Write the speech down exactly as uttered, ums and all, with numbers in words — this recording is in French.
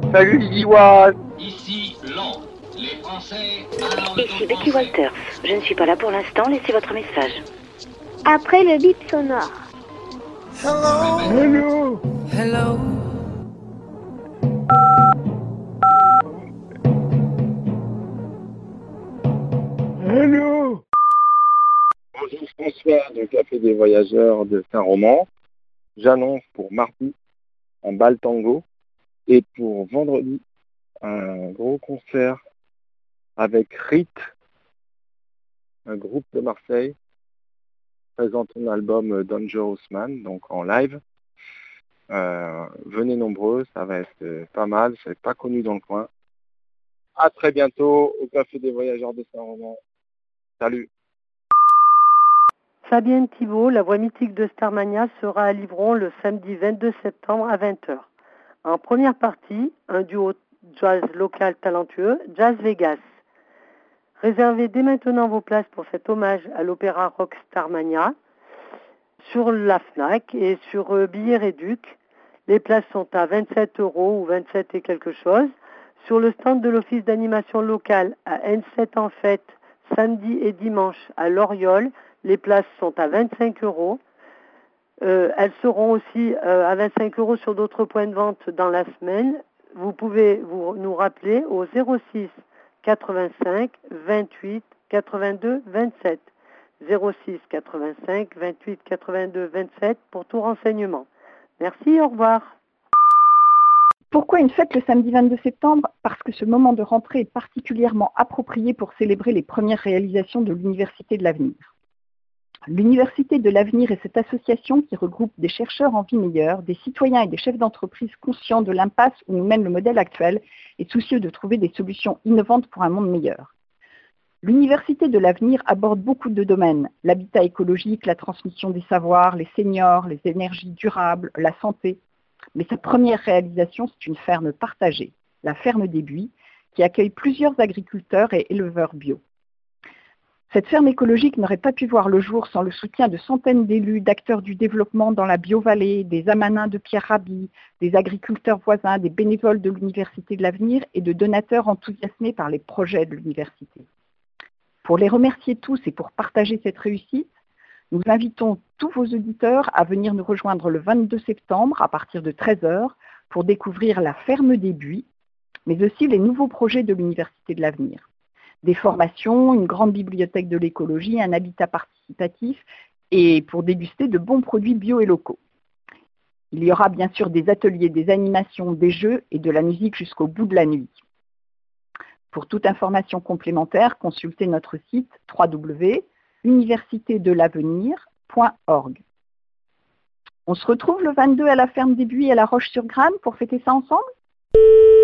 Salut Liwa. Ici Londres. Les Français parlent Ici au Betty français. Walters. Je ne suis pas là pour l'instant, laissez votre message. Après le bip sonore. Hello. Hello. Hello. Bonjour François du Café des Voyageurs de Saint-Roman. J'annonce pour mardi un bal tango et pour vendredi un gros concert avec Rit, un groupe de Marseille, présente un album Dangerous Man, donc en live. Euh, venez nombreux, ça va être euh, pas mal, c'est pas connu dans le coin. À très bientôt au Café des Voyageurs de Saint-Roman. Salut. Fabienne Thibault, la voix mythique de Starmania, sera à Livron le samedi vingt-deux septembre à vingt heures. En première partie, un duo jazz local talentueux, Jazz Vegas. Réservez dès maintenant vos places pour cet hommage à l'opéra rock Starmania sur la FNAC et sur euh, Billets Réduc. Les places sont à vingt-sept euros ou vingt-sept et quelque chose. Sur le stand de l'office d'animation locale à N sept en fête, samedi et dimanche à Loriol, les places sont à vingt-cinq euros. Euh, elles seront aussi euh, à vingt-cinq euros sur d'autres points de vente dans la semaine. Vous pouvez vous, nous rappeler au zéro six quatre-vingt-cinq vingt-huit quatre-vingt-deux vingt-sept. zéro six quatre-vingt-cinq vingt-huit quatre-vingt-deux vingt-sept pour tout renseignement. Merci, au revoir. Pourquoi une fête le samedi vingt-deux septembre ? Parce que ce moment de rentrée est particulièrement approprié pour célébrer les premières réalisations de l'Université de l'Avenir. L'Université de l'Avenir est cette association qui regroupe des chercheurs en vie meilleure, des citoyens et des chefs d'entreprise conscients de l'impasse où nous mène le modèle actuel et soucieux de trouver des solutions innovantes pour un monde meilleur. L'Université de l'Avenir aborde beaucoup de domaines, l'habitat écologique, la transmission des savoirs, les seniors, les énergies durables, la santé. Mais sa première réalisation, c'est une ferme partagée, la ferme des Buis, qui accueille plusieurs agriculteurs et éleveurs bio. Cette ferme écologique n'aurait pas pu voir le jour sans le soutien de centaines d'élus, d'acteurs du développement dans la bio-vallée, des amanins de Pierre Rabhi, des agriculteurs voisins, des bénévoles de l'Université de l'Avenir et de donateurs enthousiasmés par les projets de l'université. Pour les remercier tous et pour partager cette réussite, nous invitons tous vos auditeurs à venir nous rejoindre le vingt-deux septembre à partir de treize heures pour découvrir la ferme des Buis, mais aussi les nouveaux projets de l'Université de l'Avenir. Des formations, une grande bibliothèque de l'écologie, un habitat participatif et pour déguster de bons produits bio et locaux. Il y aura bien sûr des ateliers, des animations, des jeux et de la musique jusqu'au bout de la nuit. Pour toute information complémentaire, consultez notre site w w w point université de l'avenir point org. On se retrouve le vingt-deux à la ferme des Buis à La Roche-sur-Grane pour fêter ça ensemble ?